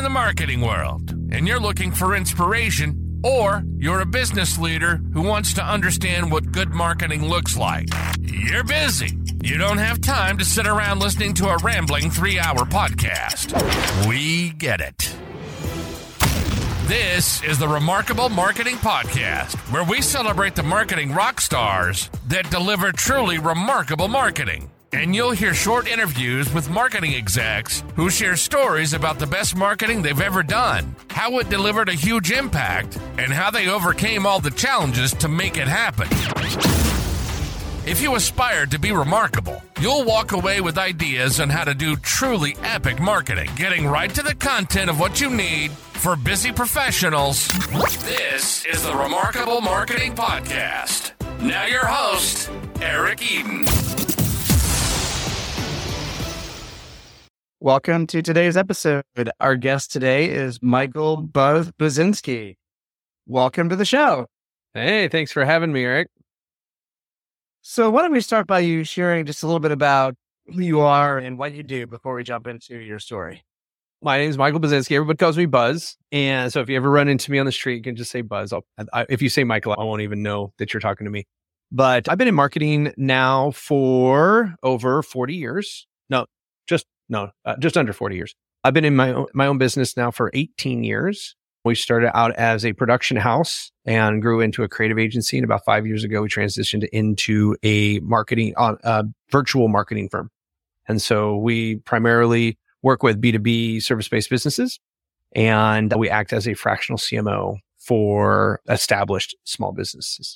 the marketing world and you're looking for inspiration, or you're a business leader who wants to understand what good marketing looks like. You're busy. You don't have time to sit around listening to a rambling 3-hour podcast. We get it. This is the Remarkable Marketing Podcast, where we celebrate the marketing rock stars that deliver truly remarkable marketing. And you'll hear short interviews with marketing execs who share stories about the best marketing they've ever done, how it delivered a huge impact, and how they overcame all the challenges to make it happen. If you aspire to be remarkable, you'll walk away with ideas on how to do truly epic marketing, getting right to the content of what you need for busy professionals. This is the Remarkable Marketing Podcast. Now your host, Eric Eden. Welcome to today's episode. Our guest today is Michael Buzz Buzinski. Welcome to the show. Hey, thanks for having me, Eric. So why don't we start by you sharing just a little bit about who you are and what you do before we jump into your story. My name is Michael Buzinski. Everybody calls me Buzz. And so if you ever run into me on the street, you can just say Buzz. If you say Michael, I won't even know that you're talking to me. But I've been in marketing now for over 40 years. Just under 40 years. I've been in my own business now for 18 years. We started out as a production house and grew into a creative agency. And about 5 years ago, we transitioned into a virtual marketing firm. And so we primarily work with B2B service-based businesses, and we act as a fractional CMO for established small businesses.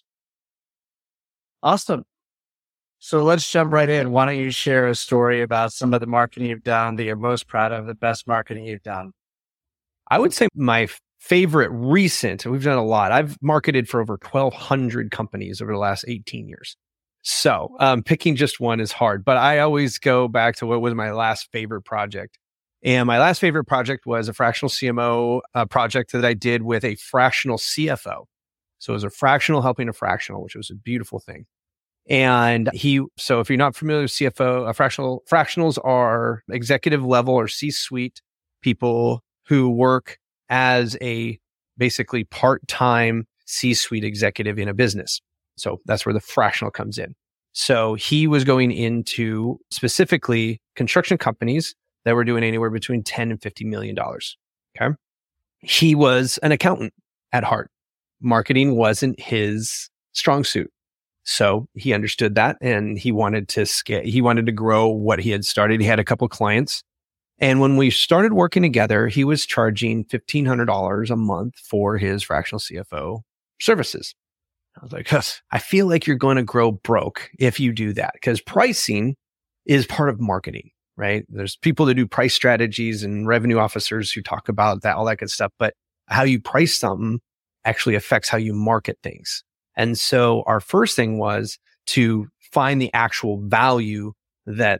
Awesome. So let's jump right in. Why don't you share a story about some of the marketing you've done that you're most proud of, the best marketing you've done? I would say my favorite recent, we've done a lot. I've marketed for over 1,200 companies over the last 18 years. So picking just one is hard, but I always go back to what was my last favorite project. And my last favorite project was a fractional CMO project that I did with a fractional CFO. So it was a fractional helping a fractional, which was a beautiful thing. And so if you're not familiar with CFO, fractionals are executive level or C-suite people who work as a basically part-time C-suite executive in a business. So that's where the fractional comes in. So he was going into specifically construction companies that were doing anywhere between $10 and $50 million. Okay. He was an accountant at heart. Marketing wasn't his strong suit. So he understood that, and he wanted to grow what he had started. He had a couple of clients. And when we started working together, he was charging $1,500 a month for his fractional CFO services. I was like, I feel like you're going to grow broke if you do that, because pricing is part of marketing, right? There's people that do price strategies and revenue officers who talk about that, all that good stuff. But how you price something actually affects how you market things. And so our first thing was to find the actual value that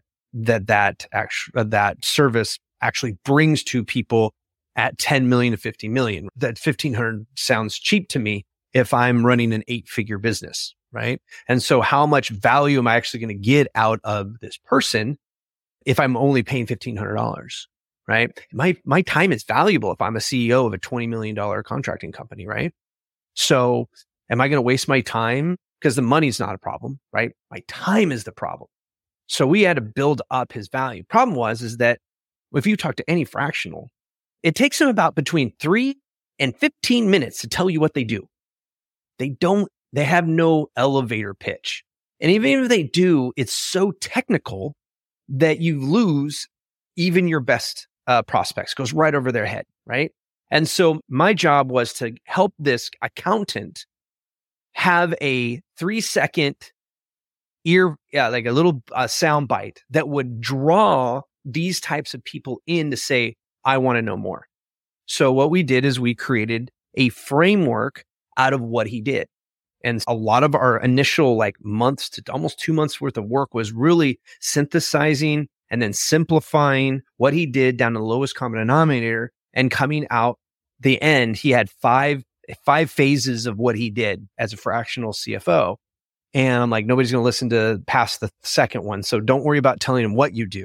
service actually brings to people at 10 million to 50 million. That 1,500 sounds cheap to me if I'm running an 8-figure business, right? And so how much value am I actually going to get out of this person if I'm only paying $1,500, right? My time is valuable if I'm a CEO of a $20 million contracting company, right? So am I going to waste my time? Because the money's not a problem, right? My time is the problem. So we had to build up his value. Problem is that if you talk to any fractional, it takes them about between 3 and 15 minutes to tell you what they do. They have no elevator pitch. And even if they do, it's so technical that you lose even your best prospects. Goes right over their head, right? And so my job was to help this accountant have a 3-second like a little sound bite that would draw these types of people in to say, I want to know more. So what we did is we created a framework out of what he did. And a lot of our initial months to almost 2 months worth of work was really synthesizing and then simplifying what he did down to the lowest common denominator, and coming out the end, he had five phases of what he did as a fractional CFO. And I'm like, nobody's going to listen to past the second one. So don't worry about telling him what you do.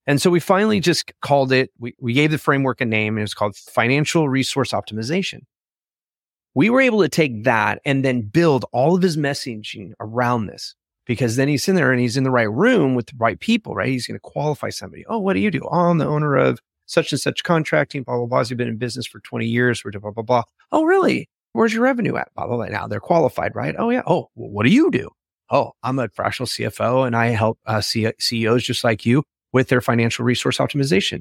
And so we finally just called it, we gave the framework a name, and it was called Financial Resource Optimization. We were able to take that and then build all of his messaging around this, because then he's in there and he's in the right room with the right people, right? He's going to qualify somebody. Oh, what do you do? Oh, I'm the owner of such and such contracting, blah, blah, blah. You've been in business for 20 years, blah, blah, blah, blah. Oh, really? Where's your revenue at? Blah, blah, blah. Now they're qualified, right? Oh, yeah. Oh, well, what do you do? Oh, I'm a fractional CFO and I help CEOs just like you with their financial resource optimization.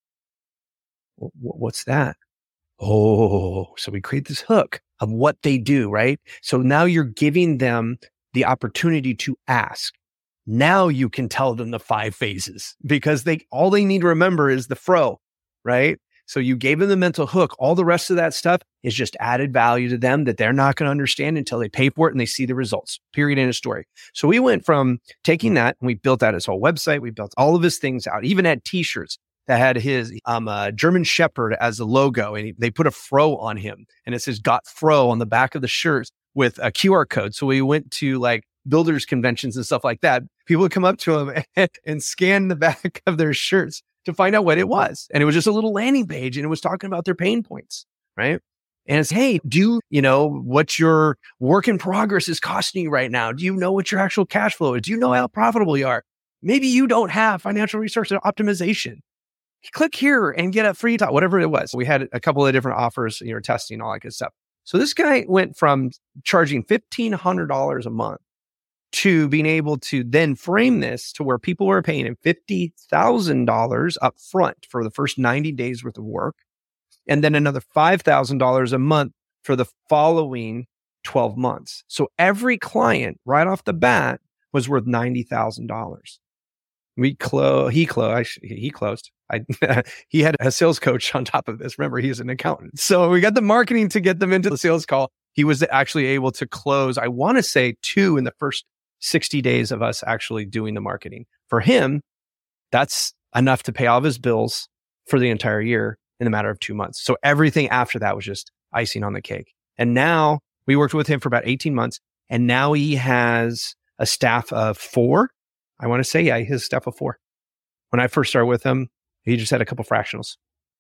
What's that? Oh, so we create this hook of what they do, right? So now you're giving them the opportunity to ask. Now you can tell them the 5 phases, because all they need to remember is the fro, right? So you gave them the mental hook. All the rest of that stuff is just added value to them that they're not going to understand until they pay for it and they see the results, period, end of story. So we went from taking that and we built out his whole website. We built all of his things out, even had t-shirts that had his German Shepherd as the logo. And they put a fro on him and it says "Got Fro" on the back of the shirts with a QR code. So we went to like builders conventions and stuff like that. People would come up to him and scan the back of their shirts to find out what it was. And it was just a little landing page and it was talking about their pain points, right? And it's, hey, do you know what your work in progress is costing you right now? Do you know what your actual cash flow is? Do you know how profitable you are? Maybe you don't have financial resource optimization. Click here and get a free talk, whatever it was. We had a couple of different offers, testing, all that good stuff. So this guy went from charging $1,500 a month to being able to then frame this to where people were paying him $50,000 up front for the first 90 days worth of work, and then another $5,000 a month for the following 12 months. So every client right off the bat was worth $90,000. He closed. He had a sales coach on top of this. Remember, he's an accountant. So we got the marketing to get them into the sales call. He was actually able to close, I want to say 2 in the first 60 days of us actually doing the marketing. For him, that's enough to pay all of his bills for the entire year in a matter of 2 months. So everything after that was just icing on the cake. And now we worked with him for about 18 months. And now he has a staff of 4. I want to say, yeah, his staff of 4. When I first started with him, he just had a couple fractionals.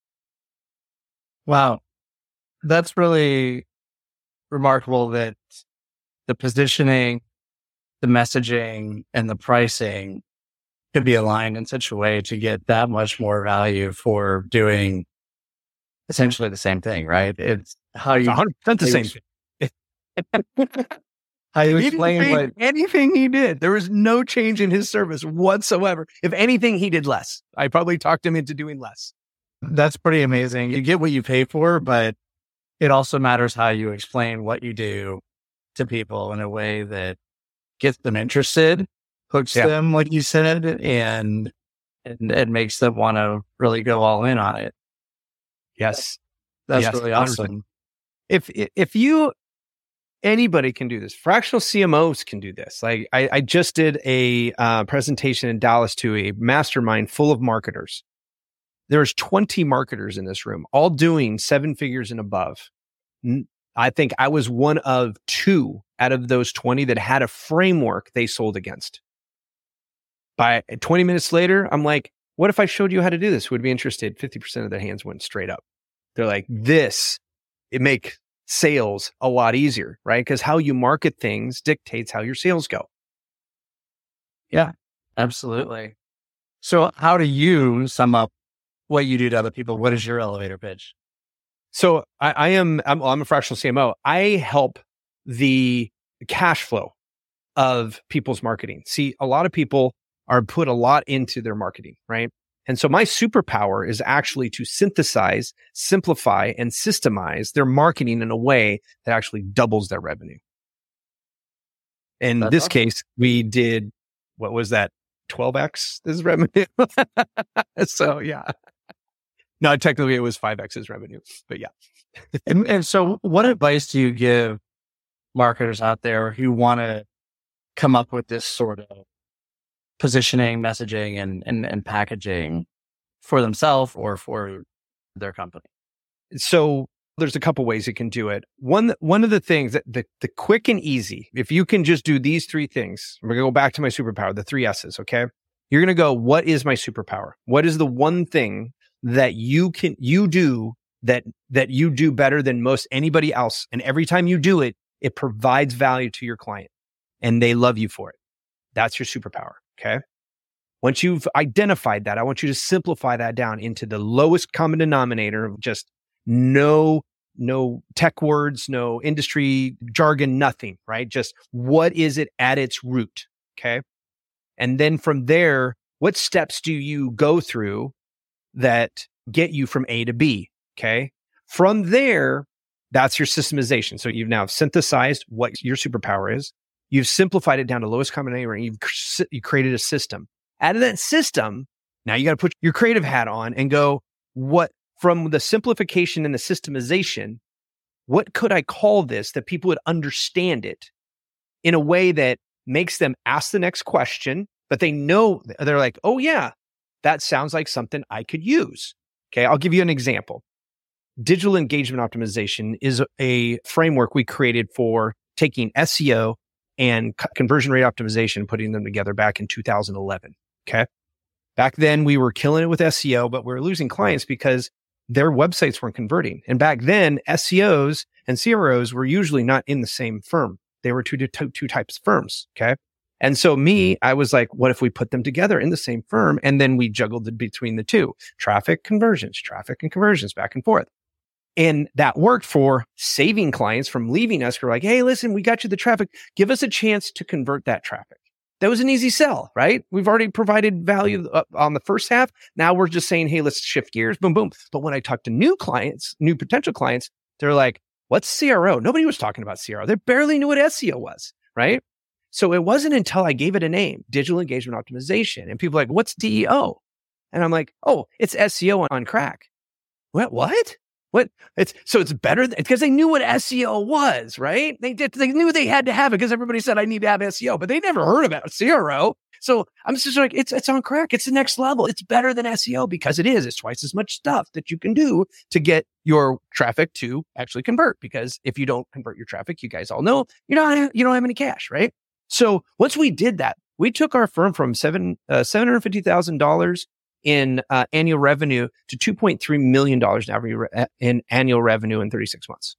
Wow. That's really remarkable that the positioning, the messaging, and the pricing could be aligned in such a way to get that much more value for doing essentially the same thing, right? It's how you 100% the same thing. How you explain anything he did. There was no change in his service whatsoever. If anything, he did less. I probably talked him into doing less. That's pretty amazing. You get what you pay for, but it also matters how you explain what you do to people in a way that gets them interested, hooks them, like you said, and makes them want to really go all in on it. Yes. That's really awesome. Anybody can do this. Fractional CMOs can do this. Like I just did a presentation in Dallas to a mastermind full of marketers. There's 20 marketers in this room, all doing 7 figures and above. I think I was one of 2 out of those 20 that had a framework they sold against. By 20 minutes later, I'm like, what if I showed you how to do this? Who would be interested? 50% of their hands went straight up. They're like, it makes sales a lot easier, right? Because how you market things dictates how your sales go. Yeah, absolutely. So how do you sum up what you do to other people? What is your elevator pitch? So I'm a fractional CMO. I help the cash flow of people's marketing. See, a lot of people are put a lot into their marketing, right? And so my superpower is actually to synthesize, simplify, and systemize their marketing in a way that actually doubles their revenue. In this case, we did, what was that? 12x this revenue. So yeah. No, technically it was 5x his revenue, but yeah. And so what advice do you give marketers out there who want to come up with this sort of positioning, messaging, and packaging for themselves or for their company? So there's a couple ways you can do it. One of the things that the quick and easy, if you can just do these 3 things, we're going to go back to my superpower, the 3 S's, okay? You're going to go, what is my superpower? What is the one thing that you do that you do better than most anybody else? And every time you do it, it provides value to your client and they love you for it. That's your superpower. Okay. Once you've identified that, I want you to simplify that down into the lowest common denominator of just no tech words, no industry jargon, nothing, right? Just what is it at its root? Okay. And then from there, what steps do you go through that get you from A to B? Okay. From there, that's your systemization. So you've now synthesized what your superpower is. You've simplified it down to lowest common denominator and you created a system. Out of that system, now you got to put your creative hat on and go, what from the simplification and the systemization, what could I call this that people would understand it in a way that makes them ask the next question, but they know, they're like, oh yeah, that sounds like something I could use. Okay, I'll give you an example. Digital engagement optimization is a framework we created for taking SEO and conversion rate optimization, putting them together back in 2011. Okay. Back then we were killing it with SEO, but we were losing clients because their websites weren't converting. And back then SEOs and CROs were usually not in the same firm. They were two types of firms. Okay. And so I was like, what if we put them together in the same firm? And then we juggled it between the two, traffic and conversions back and forth. And that worked for saving clients from leaving us. We're like, hey, listen, we got you the traffic. Give us a chance to convert that traffic. That was an easy sell, right? We've already provided value on the first half. Now we're just saying, hey, let's shift gears, boom, boom. But when I talk to new potential clients, they're like, what's CRO? Nobody was talking about CRO. They barely knew what SEO was, right? So it wasn't until I gave it a name, digital engagement optimization. And people are like, what's DEO? And I'm like, oh, it's SEO on crack. What? What? It's better because they knew what SEO was, right? They knew they had to have it because everybody said I need to have SEO, but they never heard about CRO. So I'm just like, it's on crack. It's the next level. It's better than SEO because it is. It's twice as much stuff that you can do to get your traffic to actually convert. Because if you don't convert your traffic, you guys all know you don't have any cash, right? So once we did that, we took our firm from $750,000 in annual revenue to $2.3 million in annual revenue in 36 months.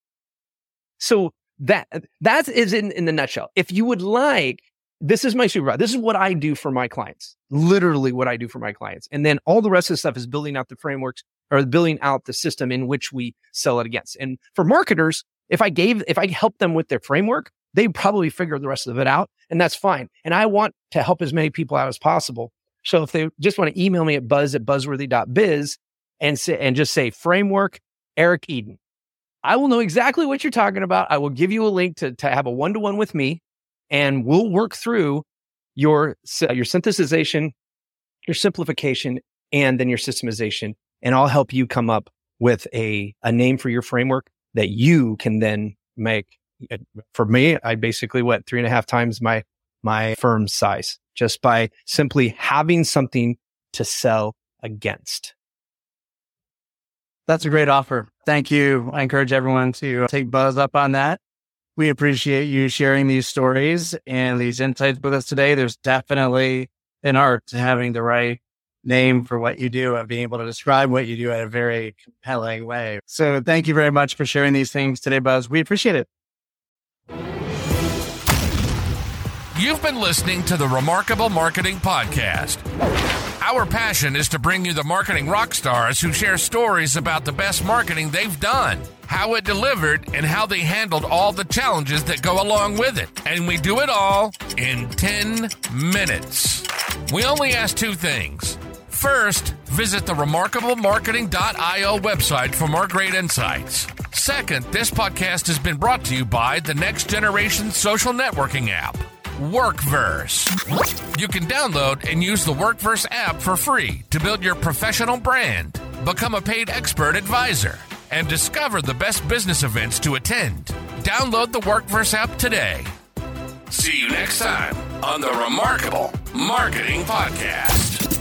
So that is in the nutshell. If you would like, this is my superpower. This is what I do for my clients. Literally what I do for my clients. And then all the rest of the stuff is building out the frameworks or building out the system in which we sell it against. And for marketers, if I help them with their framework, they probably figure the rest of it out, and that's fine. And I want to help as many people out as possible. So if they just want to email me at buzz@buzzworthy.biz and just say framework, Eric Eden, I will know exactly what you're talking about. I will give you a link to have a one-to-one with me, and we'll work through your synthesization, your simplification, and then your systemization. And I'll help you come up with a name for your framework that you can then make. For me, I basically went 3.5 times my firm's size just by simply having something to sell against. That's a great offer. Thank you. I encourage everyone to take Buzz up on that. We appreciate you sharing these stories and these insights with us today. There's definitely an art to having the right name for what you do and being able to describe what you do in a very compelling way. So thank you very much for sharing these things today, Buzz. We appreciate it. You've been listening to the Remarkable Marketing Podcast. Our passion is to bring you the marketing rock stars who share stories about the best marketing they've done, how it delivered, and how they handled all the challenges that go along with it. And we do it all in 10 minutes. We only ask 2 things. First, visit the remarkablemarketing.io website for more great insights. Second, this podcast has been brought to you by the next generation social networking app, Workverse. You can download and use the Workverse app for free to build your professional brand, become a paid expert advisor, and discover the best business events to attend. Download the Workverse app today. See you next time on the Remarkable Marketing Podcast.